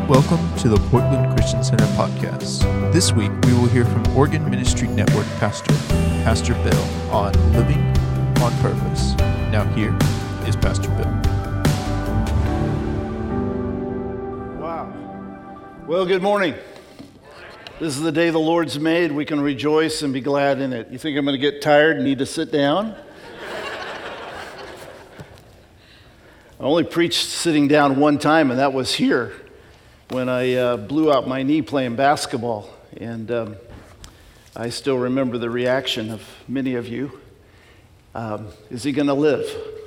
Welcome to the Portland Christian Center podcast. This week we will hear from Oregon Ministry Network pastor, Pastor Bill, on living on purpose. Now here is Pastor Bill. Wow. Well, good morning. This is the day the Lord's made. We can rejoice and be glad in it. You think I'm going to get tired and need to sit down? I only preached sitting down one time, and that was here when I blew out my knee playing basketball. And I still remember the reaction of many of you. Is he going to live?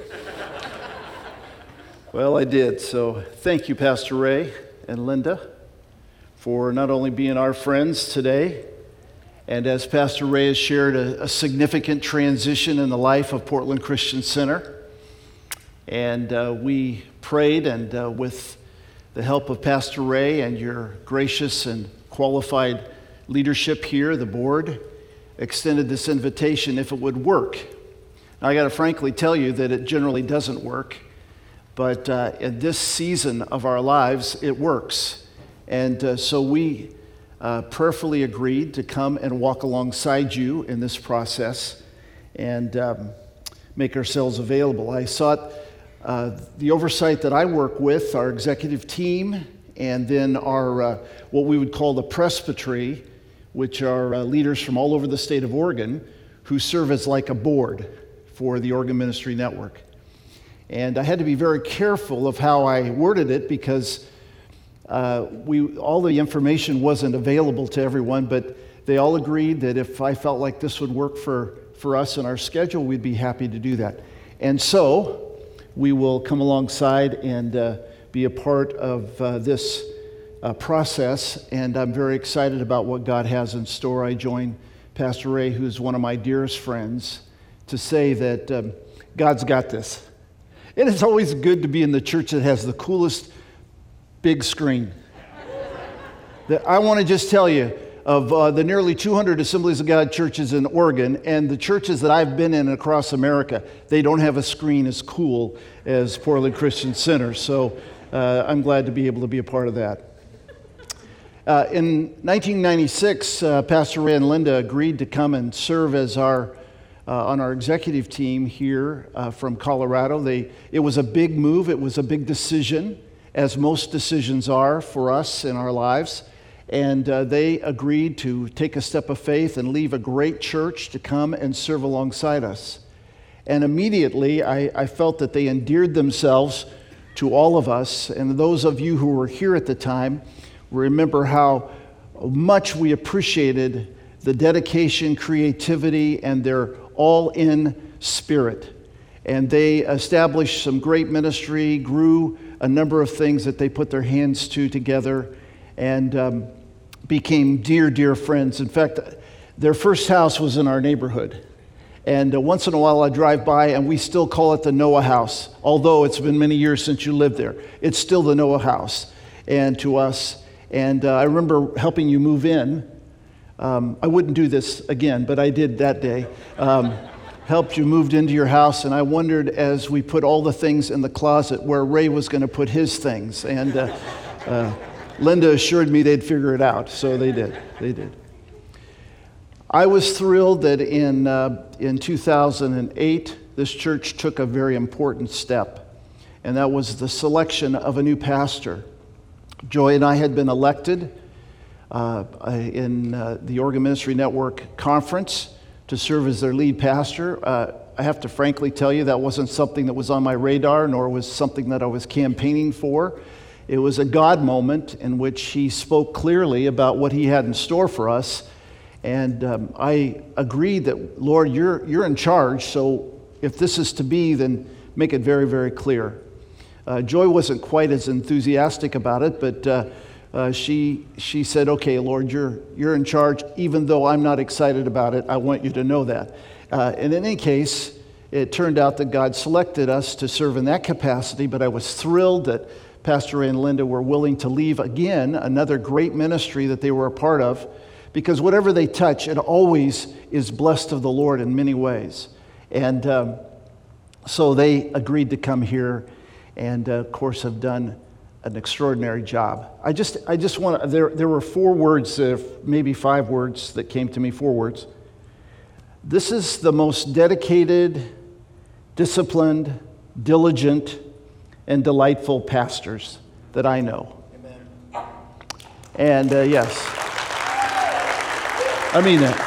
Well, I did. So thank you, Pastor Ray and Linda, for not only being our friends today, and as Pastor Ray has shared, a significant transition in the life of Portland Christian Center. And we prayed, and with the help of Pastor Ray and your gracious and qualified leadership here, the board extended this invitation if it would work. Now, I got to frankly tell you that it generally doesn't work, but in this season of our lives, it works. And so we prayerfully agreed to come and walk alongside you in this process and make ourselves available. I sought the oversight that I work with, our executive team, and then our what we would call the presbytery, which are leaders from all over the state of Oregon who serve as like a board for the Oregon Ministry Network. And I had to be very careful of how I worded it because all the information wasn't available to everyone, but they all agreed that if I felt like this would work for us in our schedule, we'd be happy to do that. And so we will come alongside and be a part of this process, and I'm very excited about what God has in store. I join Pastor Ray, who's one of my dearest friends, to say that God's got this. And it's always good to be in the church that has the coolest big screen. I want to just tell you, of the nearly 200 Assemblies of God churches in Oregon and the churches that I've been in across America, they don't have a screen as cool as Portland Christian Center. So I'm glad to be able to be a part of that. In 1996, Pastor Ray and Linda agreed to come and serve as on our executive team here from Colorado. It was a big move. It was a big decision, as most decisions are for us in our lives. And they agreed to take a step of faith and leave a great church to come and serve alongside us. And immediately, I felt that they endeared themselves to all of us. And those of you who were here at the time remember how much we appreciated the dedication, creativity, and their all-in spirit. And they established some great ministry, grew a number of things that they put their hands to together, and became dear, dear friends. In fact, their first house was in our neighborhood. And once in a while I drive by and we still call it the Noah House. Although it's been many years since you lived there, it's still the Noah House and to us. And I remember helping you move in. I wouldn't do this again, but I did that day. Helped you moved into your house, and I wondered as we put all the things in the closet where Ray was going to put his things. And Linda assured me they'd figure it out, so they did. They did. I was thrilled that in 2008, this church took a very important step, and that was the selection of a new pastor. Joy and I had been elected in the Oregon Ministry Network Conference to serve as their lead pastor. I have to frankly tell you that wasn't something that was on my radar, nor was something that I was campaigning for. It was a God moment in which he spoke clearly about what he had in store for us. And I agreed that, Lord, you're in charge, so if this is to be, then make it very, very clear. Joy wasn't quite as enthusiastic about it, but she said, okay, Lord, you're in charge, even though I'm not excited about it. I want you to know that. In any case, it turned out that God selected us to serve in that capacity, but I was thrilled that Pastor Ray and Linda were willing to leave again another great ministry that they were a part of, because whatever they touch, it always is blessed of the Lord in many ways. And so they agreed to come here and, of course, have done an extraordinary job. I just want, there were 4 words, maybe 5 words that came to me, 4 words. This is the most dedicated, disciplined, diligent, and delightful pastors that I know. Amen. And yes, I mean that.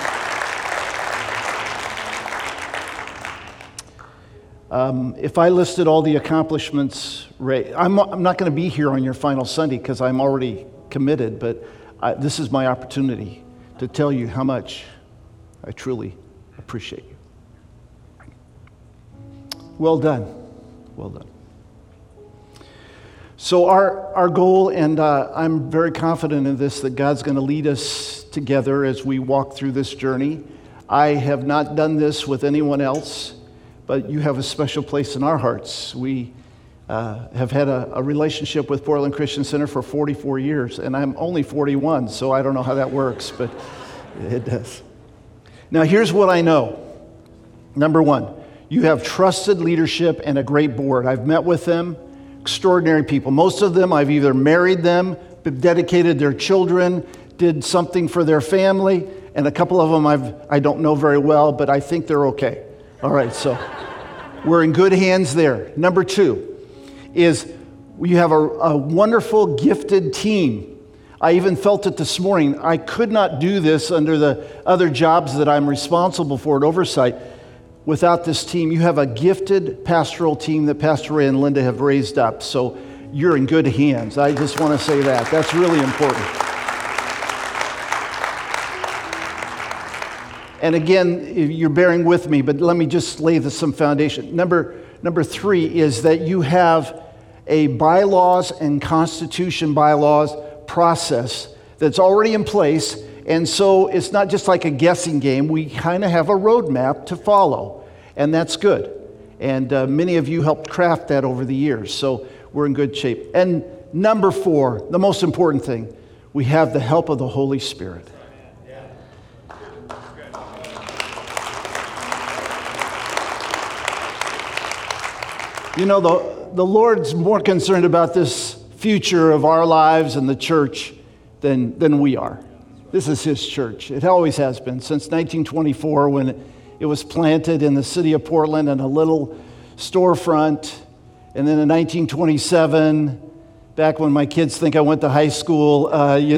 If I listed all the accomplishments, Ray, I'm not going to be here on your final Sunday because I'm already committed, but this is my opportunity to tell you how much I truly appreciate you. Well done. Well done. So our goal, and I'm very confident in this, that God's going to lead us together as we walk through this journey. I have not done this with anyone else, but you have a special place in our hearts. We have had a relationship with Portland Christian Center for 44 years, and I'm only 41, so I don't know how that works, but it does. Now, here's what I know. Number 1, you have trusted leadership and a great board. I've met with them, extraordinary people. Most of them, I've either married them, dedicated their children, did something for their family, and a couple of them I don't know very well, but I think they're okay. All right, so we're in good hands there. Number 2 is you have a wonderful, gifted team. I even felt it this morning. I could not do this under the other jobs that I'm responsible for at Oversight without this team. You have a gifted pastoral team that Pastor Ray and Linda have raised up, so you're in good hands. I just want to say that. That's really important. And again, you're bearing with me, but let me just lay some foundation. Number 3 is that you have a bylaws and constitution bylaws process that's already in place, and so it's not just like a guessing game. We kind of have a roadmap to follow, and that's good. And many of you helped craft that over the years, so we're in good shape. And number 4, the most important thing, we have the help of the Holy Spirit. You know, the Lord's more concerned about this future of our lives and the church than we are. This is His church. It always has been since 1924 when it was planted in the city of Portland in a little storefront. And then in 1927, back when my kids think I went to high school,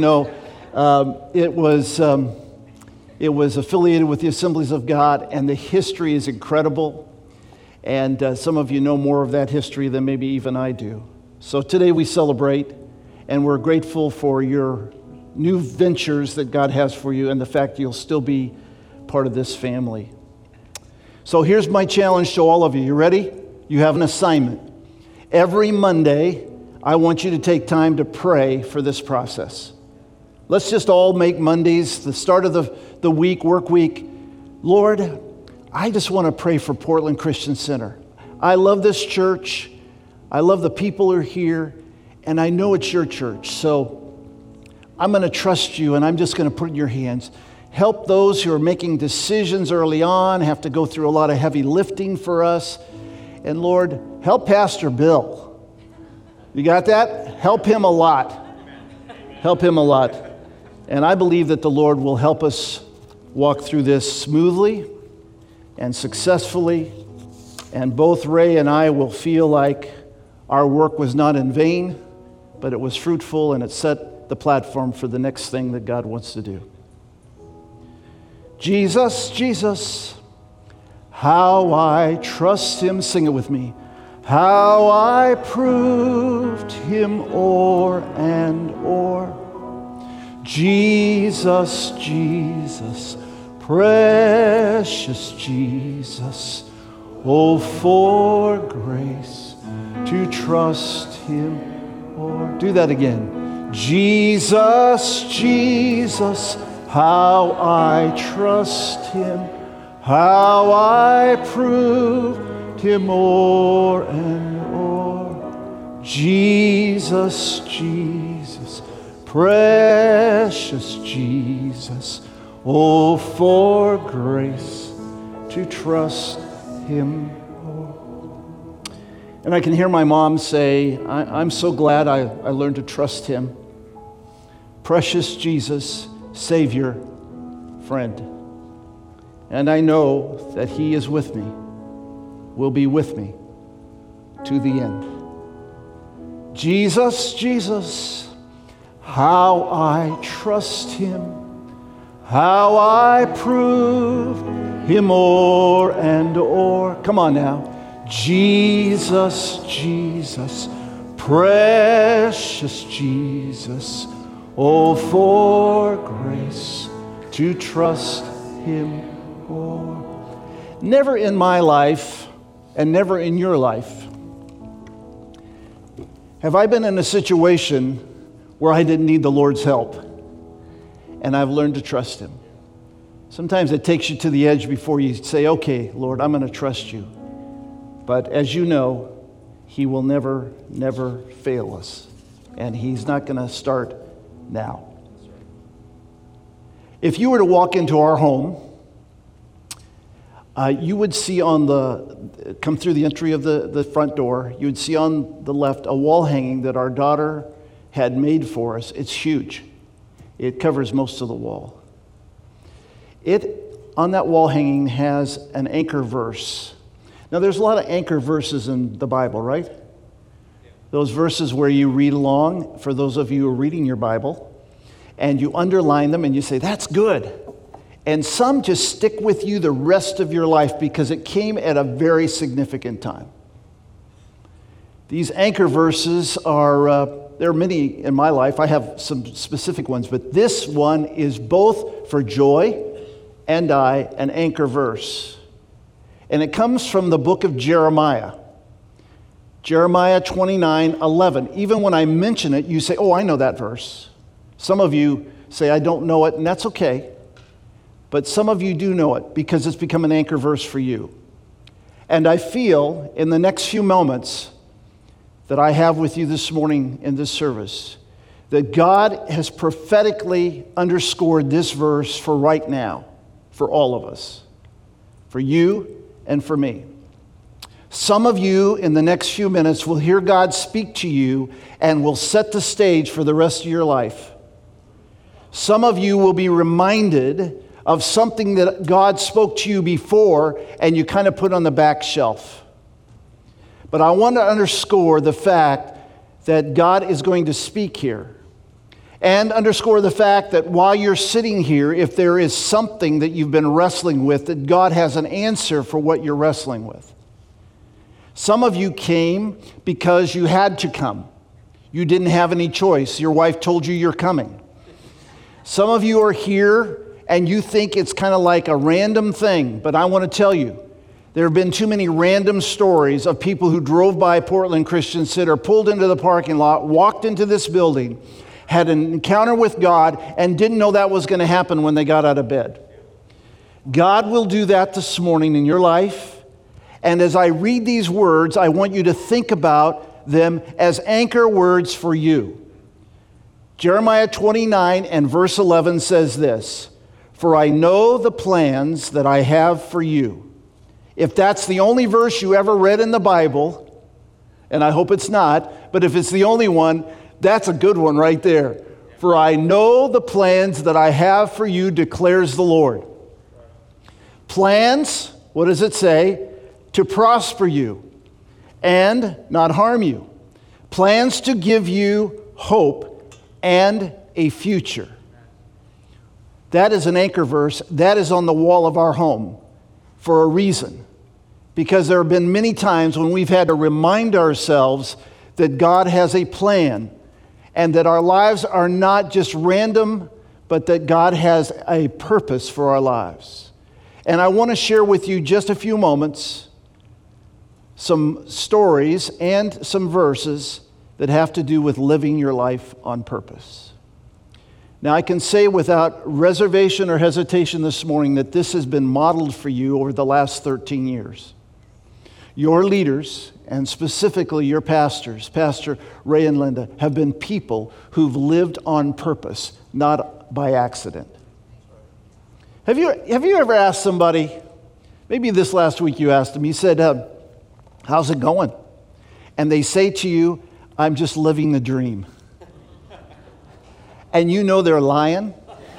it was affiliated with the Assemblies of God, and the history is incredible. And some of you know more of that history than maybe even I do. So today we celebrate, and we're grateful for your new ventures that God has for you and the fact you'll still be part of this family. So here's my challenge to all of you. You ready? You have an assignment. Every Monday, I want you to take time to pray for this process. Let's just all make Mondays the start of the week, work week. Lord, I just want to pray for Portland Christian Center. I love this church. I love the people who are here, and I know it's your church. So I'm going to trust you, and I'm just going to put it in your hands. Help those who are making decisions early on, have to go through a lot of heavy lifting for us. And Lord, help Pastor Bill. You got that? Help him a lot. Help him a lot. And I believe that the Lord will help us walk through this smoothly and successfully, and both Ray and I will feel like our work was not in vain, but it was fruitful, and it set the platform for the next thing that God wants to do. Jesus, Jesus, how I trust Him. Sing it with me. How I proved Him o'er and o'er. Jesus, Jesus, precious Jesus, oh, for grace to trust Him o'er. Do that again. Jesus, Jesus, how I trust Him, how I proved Him o'er and o'er. Jesus, Jesus, precious Jesus, oh, for grace to trust Him. And I can hear my mom say, I'm so glad I learned to trust him. Precious Jesus, Savior, friend. And I know that he is with me, will be with me to the end. Jesus, Jesus, how I trust him, how I prove him o'er and o'er. Come on now. Jesus, Jesus, precious Jesus, oh, for grace to trust him o'er. Never in my life, and never in your life, have I been in a situation where I didn't need the Lord's help, and I've learned to trust him. Sometimes it takes you to the edge before you say, okay, Lord, I'm going to trust you. But as you know, he will never, never fail us. And he's not going to start now. If you were to walk into our home, you would see come through the entry of the front door, you would see on the left a wall hanging that our daughter had made for us. It's huge. It covers most of the wall. On that wall hanging has an anchor verse. Now, there's a lot of anchor verses in the Bible, right? Those verses where you read along, for those of you who are reading your Bible, and you underline them and you say, that's good. And some just stick with you the rest of your life because it came at a very significant time. These anchor verses there are many in my life. I have some specific ones, but this one is both for Joy and I an anchor verse. And it comes from the book of Jeremiah. Jeremiah 29:11. Even when I mention it, you say, oh, I know that verse. Some of you say, I don't know it, and that's okay. But some of you do know it because it's become an anchor verse for you. And I feel in the next few moments that I have with you this morning in this service that God has prophetically underscored this verse for right now, for all of us, for you and for me. Some of you in the next few minutes will hear God speak to you and will set the stage for the rest of your life. Some of you will be reminded of something that God spoke to you before and you kind of put on the back shelf. But I want to underscore the fact that God is going to speak here. And underscore the fact that while you're sitting here, if there is something that you've been wrestling with, that God has an answer for what you're wrestling with. Some of you came because you had to come. You didn't have any choice. Your wife told you you're coming. Some of you are here and you think it's kind of like a random thing, but I want to tell you, there have been too many random stories of people who drove by Portland Christian Center, pulled into the parking lot, walked into this building, had an encounter with God, and didn't know that was going to happen when they got out of bed. God will do that this morning in your life. And as I read these words, I want you to think about them as anchor words for you. Jeremiah 29 and verse 11 says this, "For I know the plans that I have for you." If that's the only verse you ever read in the Bible, and I hope it's not, but if it's the only one, that's a good one right there. "For I know the plans that I have for you, declares the Lord." Plans, what does it say? To prosper you and not harm you. Plans to give you hope and a future. That is an anchor verse. That is on the wall of our home for a reason. Because there have been many times when we've had to remind ourselves that God has a plan and that our lives are not just random, but that God has a purpose for our lives. And I want to share with you just a few moments some stories and some verses that have to do with living your life on purpose. Now, I can say without reservation or hesitation this morning that this has been modeled for you over the last 13 years. Your leaders, and specifically your pastors, Pastor Ray and Linda, have been people who've lived on purpose, not by accident. Have you ever asked somebody, maybe this last week you asked them, you said, how's it going? and they say to you, I'm just living the dream. And you know they're lying.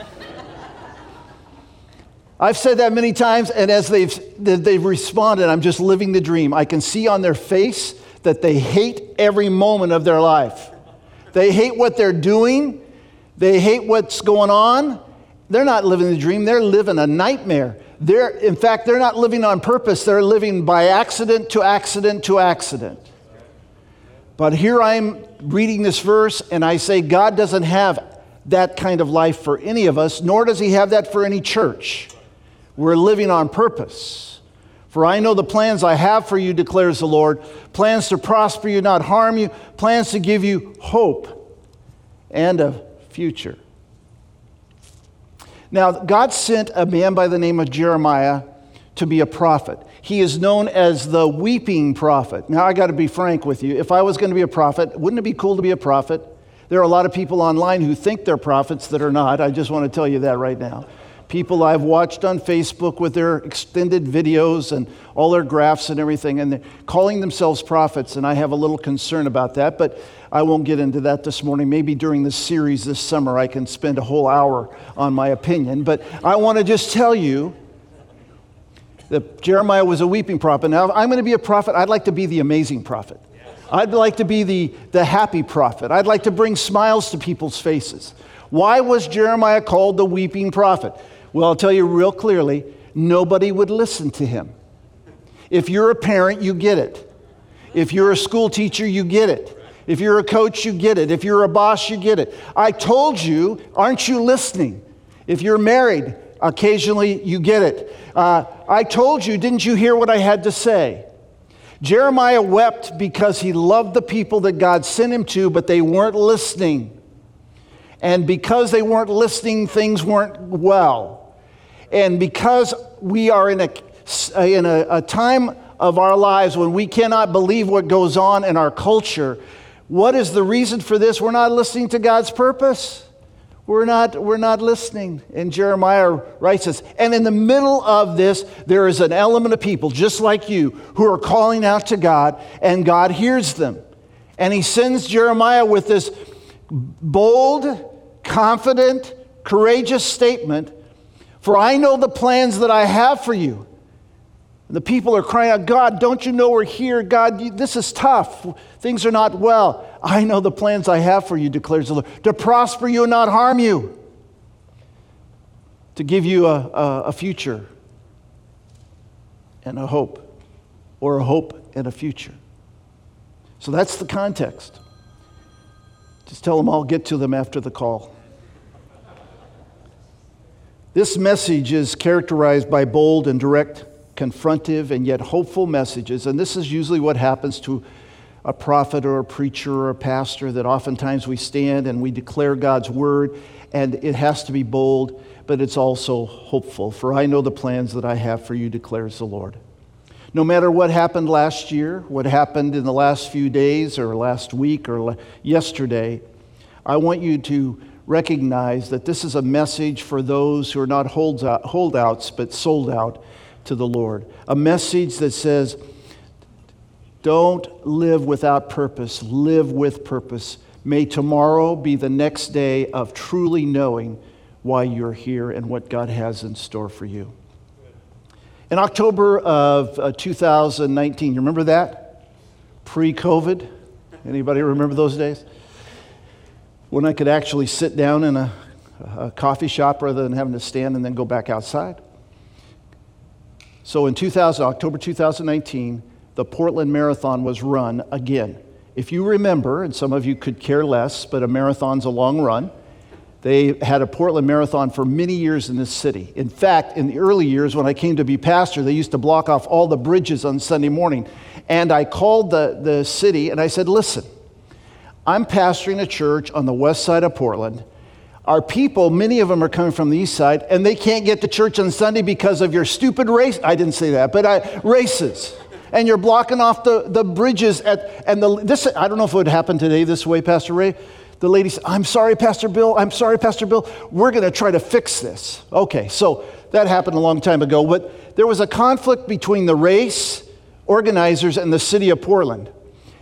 I've said that many times, and as they've responded, I'm just living the dream. I can see on their face that they hate every moment of their life. They hate what they're doing. They hate what's going on. They're not living the dream. They're living a nightmare. In fact, they're not living on purpose. They're living by accident to accident to accident. But here I'm reading this verse, and I say God doesn't have that kind of life for any of us, nor does he have that for any church. We're living on purpose. For I know the plans I have for you, declares the Lord, plans to prosper you, not harm you, plans to give you hope and a future. Now, God sent a man by the name of Jeremiah to be a prophet. He is known as the weeping prophet. Now, I got to be frank with you. If I was going to be a prophet, wouldn't it be cool to be a prophet? There are a lot of people online who think they're prophets that are not. I just want to tell you that right now. People I've watched on Facebook with their extended videos and all their graphs and everything, and they're calling themselves prophets, and I have a little concern about that, but I won't get into that this morning. Maybe during this series this summer I can spend a whole hour on my opinion, but I want to just tell you that Jeremiah was a weeping prophet. Now, if I'm going to be a prophet, I'd like to be the amazing prophet. I'd like to be the happy prophet. I'd like to bring smiles to people's faces. Why was Jeremiah called the weeping prophet? Well, I'll tell you real clearly, nobody would listen to him. If you're a parent, you get it. If you're a school teacher, you get it. If you're a coach, you get it. If you're a boss, you get it. I told you, aren't you listening? If you're married, occasionally you get it. I told you, didn't you hear what I had to say? Jeremiah wept because he loved the people that God sent him to, but they weren't listening. And because they weren't listening, things weren't well. And because we are in a time of our lives when we cannot believe what goes on in our culture, what is the reason for this? We're not listening to God's purpose. We're not listening. And Jeremiah writes this. And in the middle of this, there is an element of people just like you who are calling out to God, and God hears them. And he sends Jeremiah with this bold, confident, courageous statement, for I know the plans that I have for you. And the people are crying out, God, don't you know we're here? God, this is tough. Things are not well. I know the plans I have for you, declares the Lord, to prosper you and not harm you, to give you a future and a hope, or a hope and a future. So that's the context. Just tell them I'll get to them after the call. This message is characterized by bold and direct, confrontive and yet hopeful messages, and this is usually what happens to a prophet or a preacher or a pastor, that oftentimes we stand and we declare God's word, and it has to be bold, but it's also hopeful. For I know the plans that I have for you, declares the Lord. No matter what happened last year, what happened in the last few days or last week or yesterday, I want you to recognize that this is a message for those who are not holdouts, but sold out to the Lord. A message that says, don't live without purpose, live with purpose. May tomorrow be the next day of truly knowing why you're here and what God has in store for you. In October of 2019, you remember that? Pre-COVID? Anybody remember those days? When I could actually sit down in a coffee shop rather than having to stand and then go back outside. So in October 2019, the Portland Marathon was run again. If you remember, and some of you could care less, but a marathon's a long run. They had a Portland Marathon for many years in this city. In fact, in the early years when I came to be pastor, they used to block off all the bridges on Sunday morning. And I called the city and I said, listen, I'm pastoring a church on the west side of Portland. Our people, many of them are coming from the east side, and they can't get to church on Sunday because of your stupid race. I didn't say that, but races. And you're blocking off the bridges. I don't know if it would happen today this way, Pastor Ray. The lady said, I'm sorry, Pastor Bill. We're going to try to fix this. Okay, so that happened a long time ago. But there was a conflict between the race organizers and the city of Portland.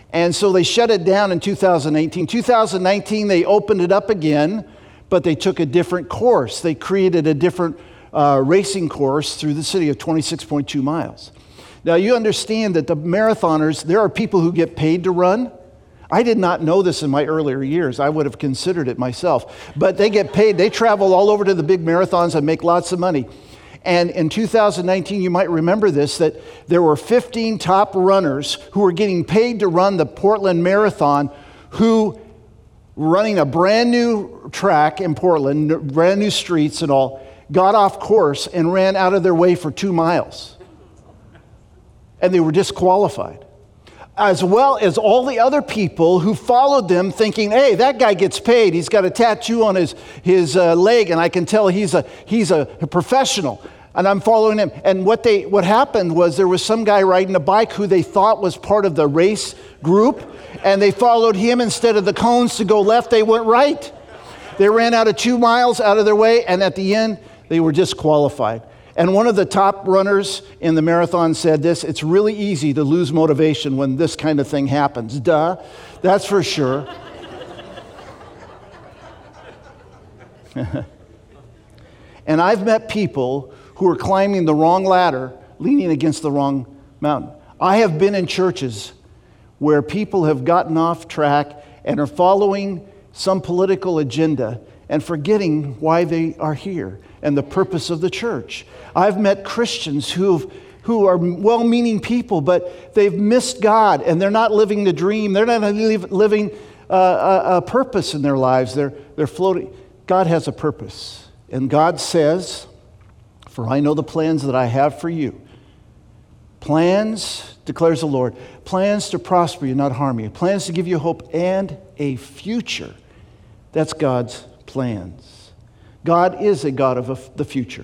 And so they shut it down in 2018. 2019, they opened it up again, but they took a different course. They created a different racing course through the city of 26.2 miles. Now, you understand that the marathoners, there are people who get paid to run. I did not know this in my earlier years. I would have considered it myself. But they get paid. They travel all over to the big marathons and make lots of money. And in 2019, you might remember this, that there were 15 top runners who were getting paid to run the Portland Marathon, who running a brand new track in Portland, brand new streets and all, got off course and ran out of their way for 2 miles. And they were disqualified. As well as all the other people who followed them thinking, hey, that guy gets paid. He's got a tattoo on his leg, and I can tell he's a professional. And I'm following him. And what happened was there was some guy riding a bike who they thought was part of the race group, and they followed him. Instead of the cones to go left, they went right. They ran out of 2 miles out of their way, and at the end, they were disqualified. And one of the top runners in the marathon said this: it's really easy to lose motivation when this kind of thing happens. Duh, that's for sure. And I've met people who are climbing the wrong ladder, leaning against the wrong mountain. I have been in churches where people have gotten off track and are following some political agenda and forgetting why they are here and the purpose of the church. I've met Christians who are well-meaning people, but they've missed God, and they're not living the dream. They're not living a purpose in their lives. They're floating. God has a purpose, and God says, "For I know the plans that I have for you." Plans, declares the Lord, plans to prosper you, not harm you. Plans to give you hope and a future. That's God's plans. God is a God of the future.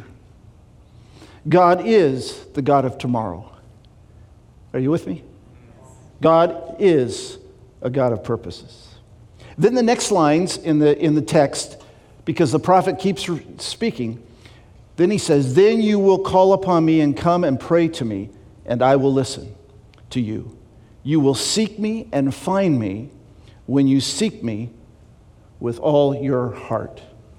God is the God of tomorrow. Are you with me? God is a God of purposes. Then the next lines in the text, because the prophet keeps speaking, then he says, "Then you will call upon me and come and pray to me, and I will listen to you. You will seek me and find me when you seek me with all your heart."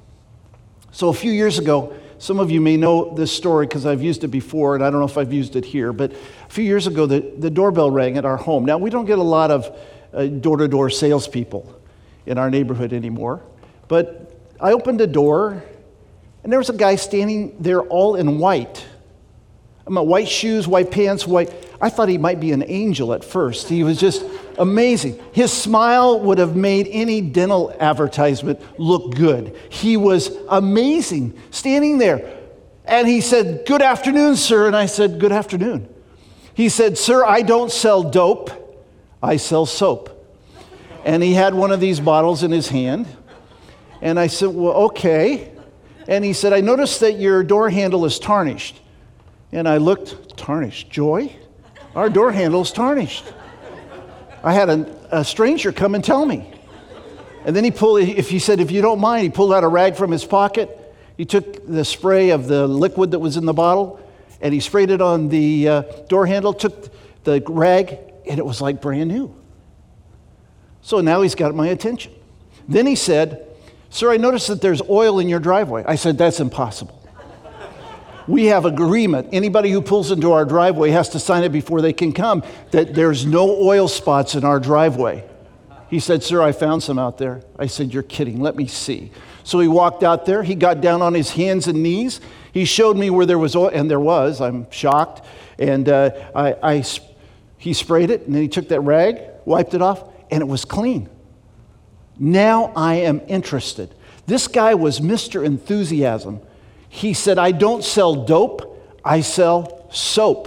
So a few years ago, some of you may know this story because I've used it before, and I don't know if I've used it here, but a few years ago, the doorbell rang at our home. Now, we don't get a lot of door-to-door salespeople in our neighborhood anymore, but I opened the door, and there was a guy standing there all in white. White shoes, white pants, white. I thought he might be an angel at first. He was just amazing. His smile would have made any dental advertisement look good. He was amazing, standing there. And he said, "Good afternoon, sir." And I said, "Good afternoon." He said, "Sir, I don't sell dope. I sell soap." And he had one of these bottles in his hand. And I said, "Well, okay." And he said, "I noticed that your door handle is tarnished." And I looked, tarnished. Joy? Our door handle is tarnished. I had a stranger come and tell me. And then he said, "If you don't mind," he pulled out a rag from his pocket. He took the spray of the liquid that was in the bottle, and he sprayed it on the door handle, took the rag, and it was like brand new. So now he's got my attention. Then he said, "Sir, I noticed that there's oil in your driveway." I said, "That's impossible. We have agreement. Anybody who pulls into our driveway has to sign it before they can come that there's no oil spots in our driveway." He said, "Sir, I found some out there." I said, "You're kidding. Let me see." So he walked out there. He got down on his hands and knees. He showed me where there was oil, and there was. I'm shocked. And he sprayed it, and then he took that rag, wiped it off, and it was clean. Now I am interested. This guy was Mr. Enthusiasm. He said, "I don't sell dope, I sell soap."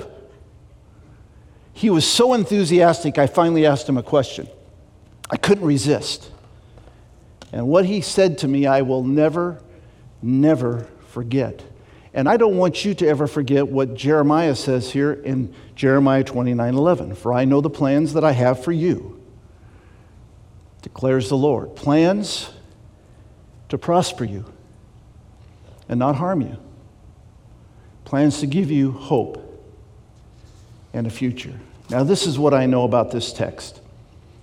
He was so enthusiastic, I finally asked him a question. I couldn't resist. And what he said to me, I will never, never forget. And I don't want you to ever forget what Jeremiah says here in Jeremiah 29:11. "For I know the plans that I have for you, declares the Lord. Plans to prosper you and not harm you. Plans to give you hope and a future." Now, this is what I know about this text.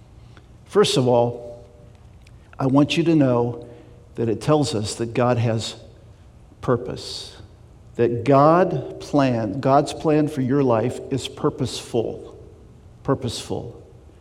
First of all, I want you to know that it tells us that God has purpose. That God's plan for your life is purposeful. Purposeful.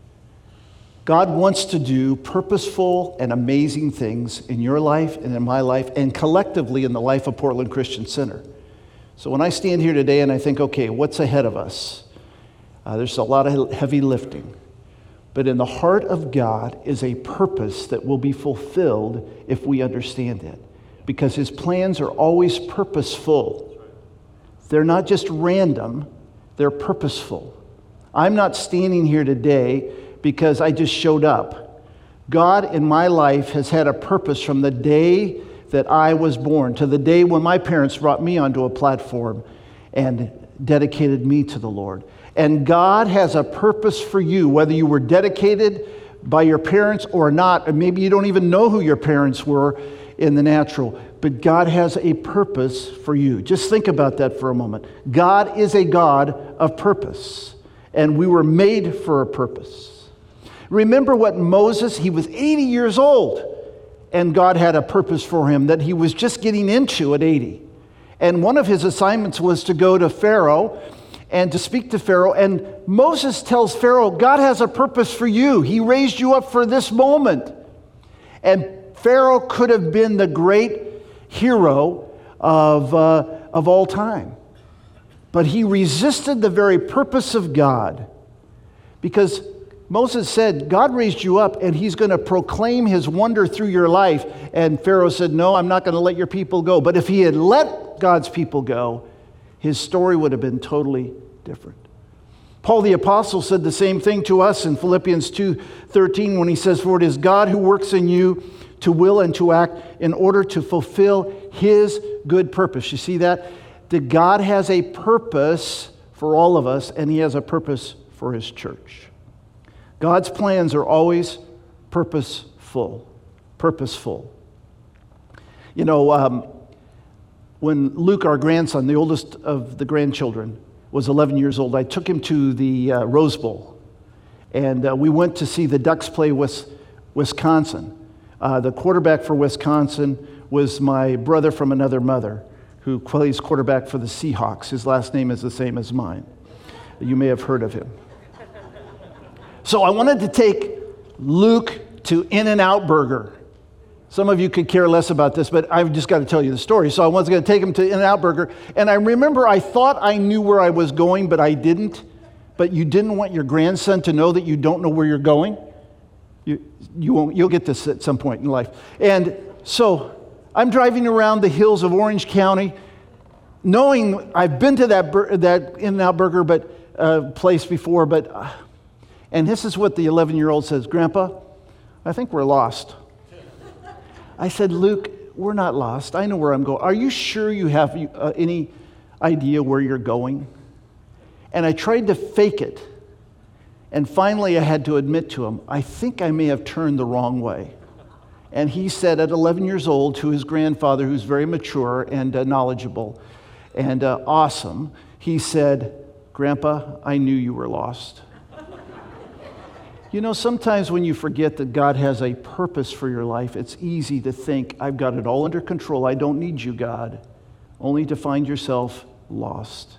God wants to do purposeful and amazing things in your life and in my life and collectively in the life of Portland Christian Center. So when I stand here today and I think, okay, what's ahead of us? There's a lot of heavy lifting. But in the heart of God is a purpose that will be fulfilled if we understand it. Because His plans are always purposeful. They're not just random, they're purposeful. I'm not standing here today because I just showed up. God in my life has had a purpose from the day that I was born to the day when my parents brought me onto a platform and dedicated me to the Lord. And God has a purpose for you, whether you were dedicated by your parents or not, or maybe you don't even know who your parents were in the natural, but God has a purpose for you. Just think about that for a moment. God is a God of purpose, and we were made for a purpose. Remember what Moses, he was 80 years old, and God had a purpose for him that he was just getting into at 80. And one of his assignments was to go to Pharaoh and to speak to Pharaoh. And Moses tells Pharaoh, God has a purpose for you. He raised you up for this moment. And Pharaoh could have been the great hero of all time. But he resisted the very purpose of God because Moses said, God raised you up and He's going to proclaim His wonder through your life. And Pharaoh said, no, I'm not going to let your people go. But if he had let God's people go, his story would have been totally different. Paul the Apostle said the same thing to us in Philippians 2:13 when he says, for it is God who works in you to will and to act in order to fulfill His good purpose. You see that? That God has a purpose for all of us, and He has a purpose for His church. God's plans are always purposeful. Purposeful. You know, when Luke, our grandson, the oldest of the grandchildren, was 11 years old, I took him to the Rose Bowl. And we went to see the Ducks play Wisconsin. The quarterback for Wisconsin was my brother from another mother who plays quarterback for the Seahawks. His last name is the same as mine. You may have heard of him. So I wanted to take Luke to In-N-Out Burger. Some of you could care less about this, but I've just got to tell you the story. So I was going to take him to In-N-Out Burger, and I remember I thought I knew where I was going, but I didn't. But you didn't want your grandson to know that you don't know where you're going. You'll get this at some point in life. And so I'm driving around the hills of Orange County, knowing I've been to that In-N-Out Burger place before, and this is what the 11-year-old says, Grandpa, I think we're lost. I said, Luke, we're not lost. I know where I'm going. Are you sure you have any idea where you're going? And I tried to fake it. And finally, I had to admit to him, I think I may have turned the wrong way. And he said at 11 years old to his grandfather, who's very mature and knowledgeable and awesome, he said, Grandpa, I knew you were lost. You know, sometimes when you forget that God has a purpose for your life, it's easy to think, I've got it all under control. I don't need you, God, only to find yourself lost.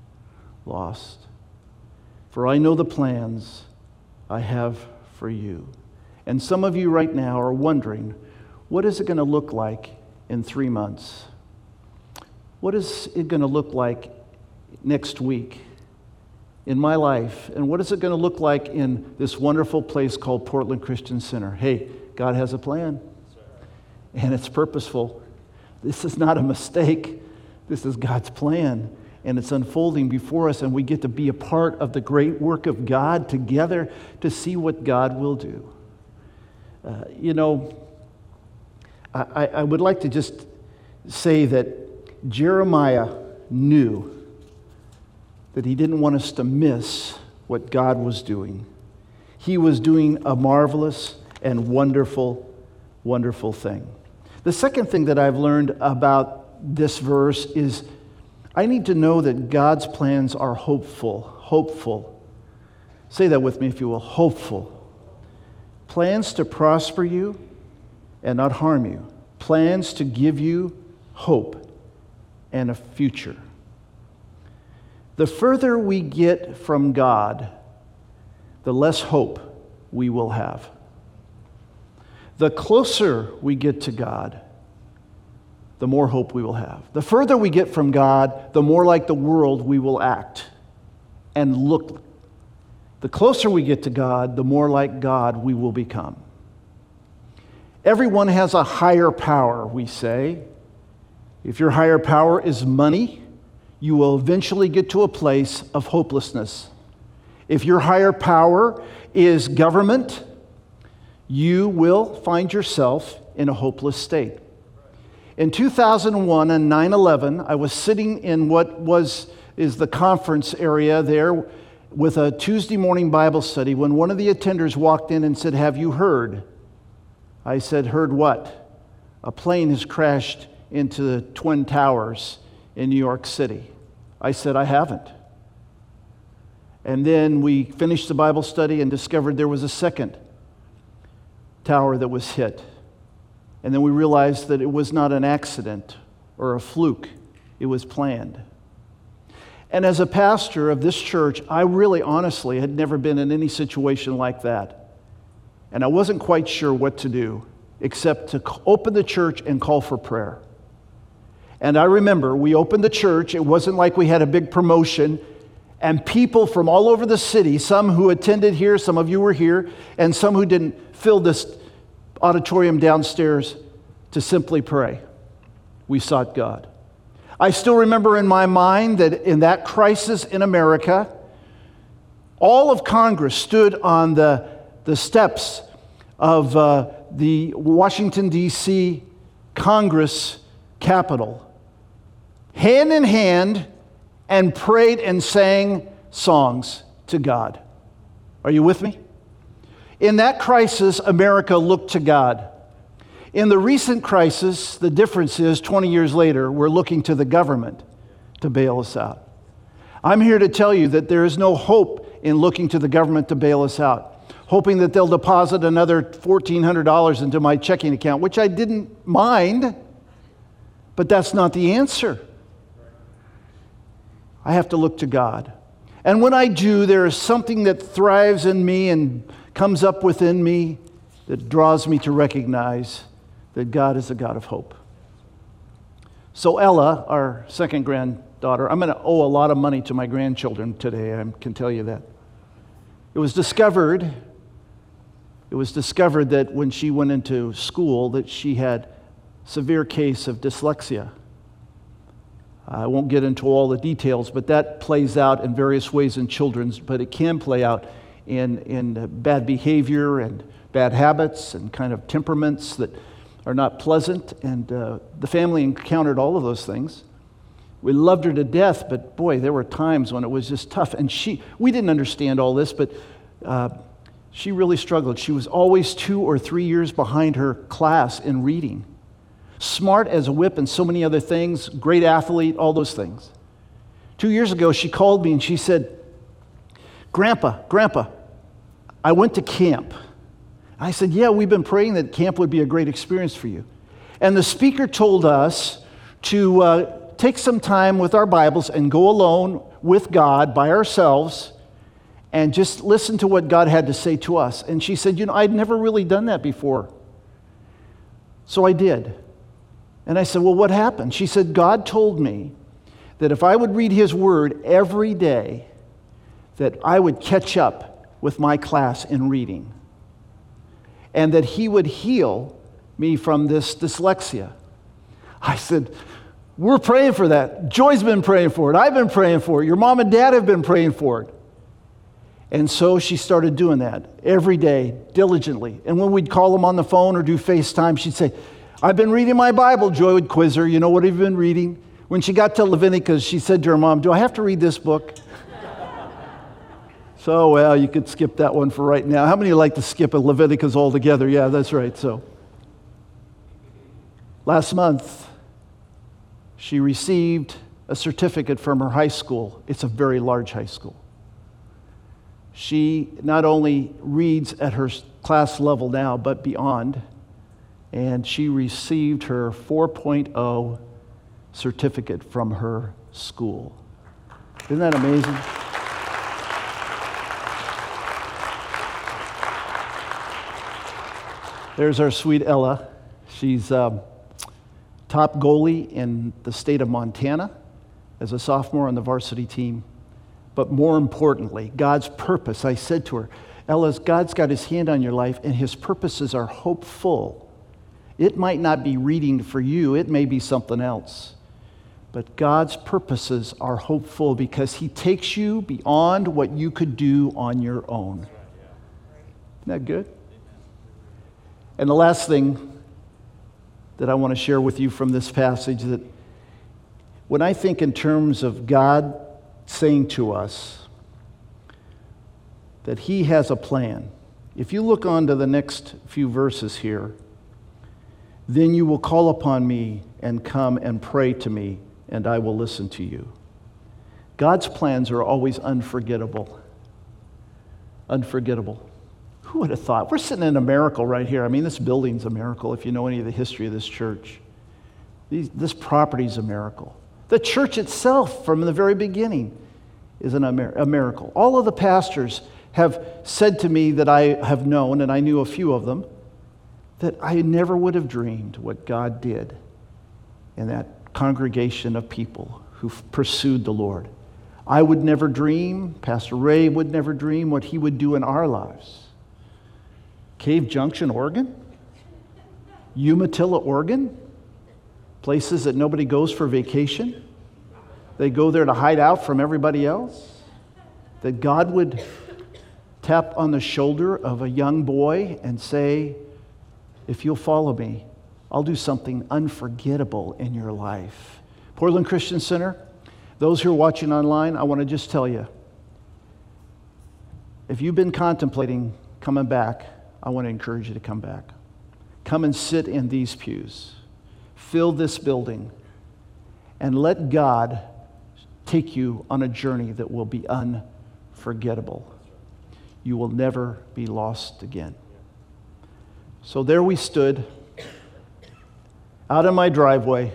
Lost. For I know the plans I have for you. And some of you right now are wondering, what is it going to look like in 3 months? What is it going to look like next week? In my life, and what is it going to look like in this wonderful place called Portland Christian Center? Hey, God has a plan, and it's purposeful. This is not a mistake. This is God's plan, and it's unfolding before us, and we get to be a part of the great work of God together to see what God will do. I would like to just say that Jeremiah knew that he didn't want us to miss what God was doing. He was doing a marvelous and wonderful, wonderful thing. The second thing that I've learned about this verse is I need to know that God's plans are hopeful. Hopeful. Say that with me if you will. Hopeful. plans to prosper you and not harm you, plans to give you hope and a future. The further we get from God, the less hope we will have. The closer we get to God, the more hope we will have. The further we get from God, the more like the world we will act and look. The closer we get to God, the more like God we will become. Everyone has a higher power, we say. If your higher power is money, you will eventually get to a place of hopelessness. If your higher power is government, you will find yourself in a hopeless state. In 2001 on 9/11, I was sitting in what is the conference area there with a Tuesday morning Bible study when one of the attenders walked in and said, "Have you heard?" I said, "Heard what?" "A plane has crashed into the Twin Towers in New York City." I said, "I haven't." And then we finished the Bible study and discovered there was a second tower that was hit. And then we realized that it was not an accident or a fluke. It was planned. And as a pastor of this church, I really honestly had never been in any situation like that. And I wasn't quite sure what to do except to open the church and call for prayer. And I remember we opened the church. It wasn't like we had a big promotion. And people from all over the city, some who attended here, some of you were here, and some who didn't, filled this auditorium downstairs to simply pray. We sought God. I still remember in my mind that in that crisis in America, all of Congress stood on the steps of the Washington, D.C. Congress Capitol, hand in hand, and prayed and sang songs to God. Are you with me? In that crisis, America looked to God. In the recent crisis, the difference is 20 years later, we're looking to the government to bail us out. I'm here to tell you that there is no hope in looking to the government to bail us out, hoping that they'll deposit another $1,400 into my checking account, which I didn't mind, but that's not the answer. I have to look to God. And when I do, there is something that thrives in me and comes up within me that draws me to recognize that God is a God of hope. So Ella, our second granddaughter, I'm going to owe a lot of money to my grandchildren today, I can tell you that. It was discovered that when she went into school that she had a severe case of dyslexia. I won't get into all the details, but that plays out in various ways in children, but it can play out in bad behavior and bad habits and kind of temperaments that are not pleasant. And the family encountered all of those things. We loved her to death, but boy, there were times when it was just tough. And we didn't understand all this, but she really struggled. She was always 2 or 3 years behind her class in reading. Smart as a whip and so many other things, great athlete, all those things. 2 years ago, she called me and she said, Grandpa, I went to camp. I said, yeah, we've been praying that camp would be a great experience for you. And the speaker told us to take some time with our Bibles and go alone with God by ourselves and just listen to what God had to say to us. And she said, I'd never really done that before. So I did. And I said, well, what happened? She said, God told me that if I would read His Word every day, that I would catch up with my class in reading. And that He would heal me from this dyslexia. I said, we're praying for that. Joy's been praying for it. I've been praying for it. Your mom and dad have been praying for it. And so she started doing that every day, diligently. And when we'd call them on the phone or do FaceTime, she'd say, I've been reading my Bible. Joy would quiz her, what have you been reading? When she got to Leviticus, she said to her mom, do I have to read this book? So, well, you could skip that one for right now. How many of you like to skip a Leviticus altogether? Yeah, that's right. So, last month, she received a certificate from her high school. It's a very large high school. She not only reads at her class level now, but beyond. And she received her 4.0 certificate from her school. Isn't that amazing? There's our sweet Ella. She's top goalie in the state of Montana as a sophomore on the varsity team. But more importantly, God's purpose. I said to her, Ella, God's got his hand on your life, and his purposes are hopeful. It might not be reading for you. It may be something else. But God's purposes are hopeful because he takes you beyond what you could do on your own. Isn't that good? And the last thing that I want to share with you from this passage, that when I think in terms of God saying to us that he has a plan, if you look on to the next few verses here, then you will call upon me and come and pray to me, and I will listen to you. God's plans are always unforgettable. Unforgettable. Who would have thought? We're sitting in a miracle right here. I mean, this building's a miracle if you know any of the history of this church. This property's a miracle. The church itself, from the very beginning, is a miracle. All of the pastors have said to me that I have known, and I knew a few of them, that I never would have dreamed what God did in that congregation of people who pursued the Lord. I would never dream, Pastor Ray would never dream what he would do in our lives. Cave Junction, Oregon? Umatilla, Oregon? Places that nobody goes for vacation. They go there to hide out from everybody else. That God would tap on the shoulder of a young boy and say, if you'll follow me, I'll do something unforgettable in your life. Portland Christian Center, those who are watching online, I want to just tell you, if you've been contemplating coming back, I want to encourage you to come back. Come and sit in these pews. Fill this building. And let God take you on a journey that will be unforgettable. You will never be lost again. So there we stood, out in my driveway,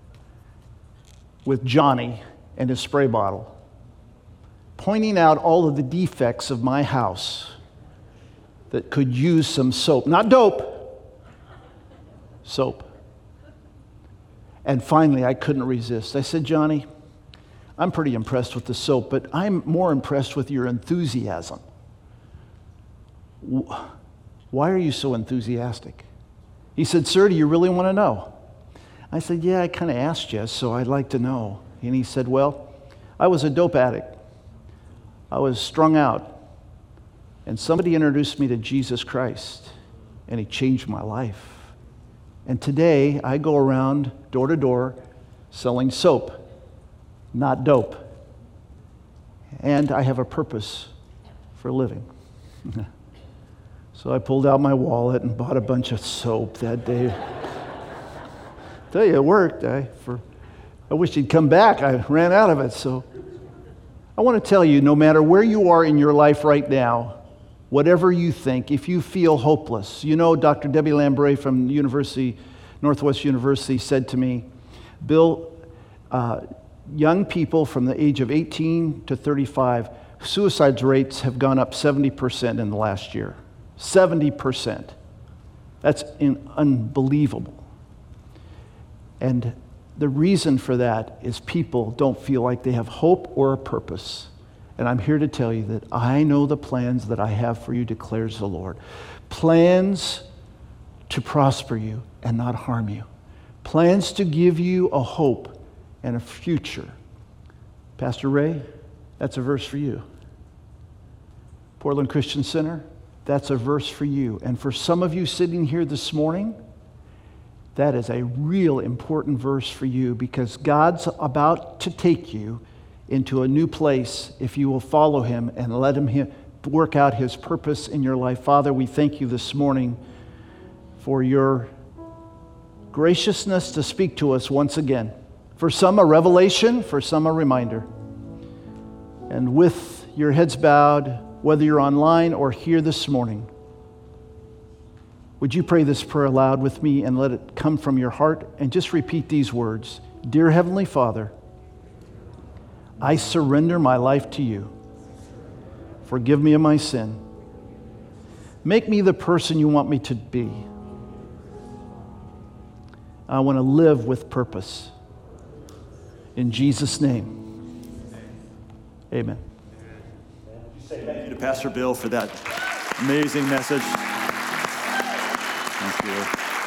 with Johnny and his spray bottle, pointing out all of the defects of my house that could use some soap. Not dope, soap. And finally, I couldn't resist. I said, Johnny, I'm pretty impressed with the soap, but I'm more impressed with your enthusiasm. Why are you so enthusiastic? He said, sir, do you really want to know? I said, yeah, I kind of asked you, so I'd like to know. And he said, well, I was a dope addict. I was strung out. And somebody introduced me to Jesus Christ, and he changed my life. And today, I go around door to door selling soap, not dope. And I have a purpose for living. So I pulled out my wallet and bought a bunch of soap that day. Tell you, it worked. I wish he'd come back. I ran out of it. So I want to tell you, no matter where you are in your life right now, whatever you think, if you feel hopeless, you know, Dr. Debbie Lambre from Northwest University said to me, Bill, young people from the age of 18 to 35, suicide rates have gone up 70% in the last year. 70%. That's unbelievable. And the reason for that is people don't feel like they have hope or a purpose. And I'm here to tell you that I know the plans that I have for you, declares the Lord. Plans to prosper you and not harm you. Plans to give you a hope and a future. Pastor Ray, that's a verse for you. Portland Christian Center, that's a verse for you. And for some of you sitting here this morning, that is a real important verse for you, because God's about to take you into a new place if you will follow him and let him work out his purpose in your life. Father, we thank you this morning for your graciousness to speak to us once again. For some, a revelation, for some, a reminder. And with your heads bowed whether you're online or here this morning, would you pray this prayer aloud with me and let it come from your heart and just repeat these words? Dear Heavenly Father, I surrender my life to you. Forgive me of my sin. Make me the person you want me to be. I want to live with purpose. In Jesus' name, amen. Thank you to Pastor Bill for that amazing message. Thank you.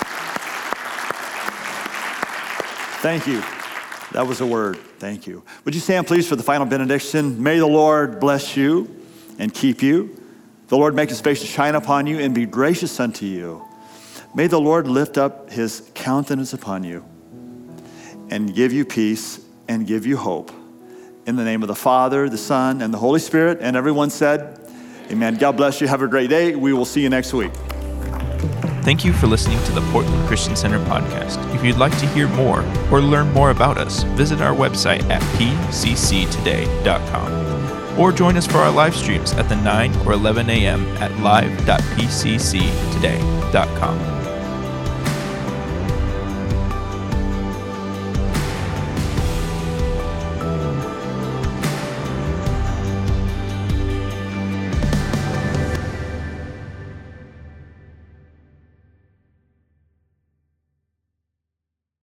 Thank you. That was a word. Thank you. Would you stand, please, for the final benediction? May the Lord bless you and keep you. The Lord make his face to shine upon you and be gracious unto you. May the Lord lift up his countenance upon you and give you peace and give you hope. In the name of the Father, the Son, and the Holy Spirit. And everyone said, amen. God bless you. Have a great day. We will see you next week. Thank you for listening to the Portland Christian Center podcast. If you'd like to hear more or learn more about us, visit our website at pcctoday.com or join us for our live streams at the 9 or 11 a.m. at live.pcctoday.com.